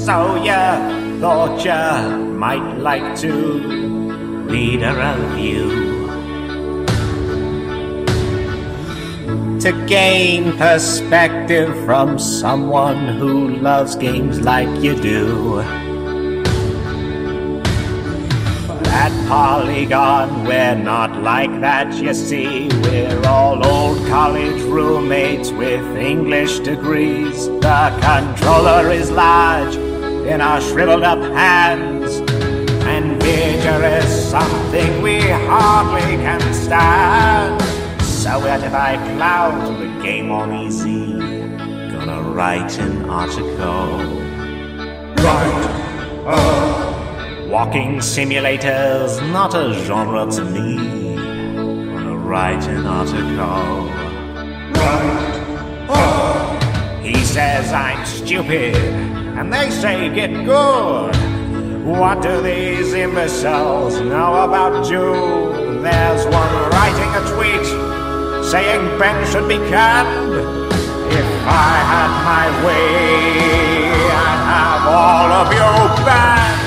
So you thought you might like to read a review to gain perspective from someone who loves games like you do. At Polygon, we're not like that, you see. We're all old college roommates with English degrees. The controller is large in our shriveled up hands, and vigor is something we hardly can stand. So we'll divide clouds with a game on easy. Gonna write an article. Walking simulators, not a genre to me. Gonna write an article. He says I'm stupid, and they say get good. What do these imbeciles know about Jew? There's one writing a tweet saying Ben should be canned. If I had my way, I'd have all of you banned.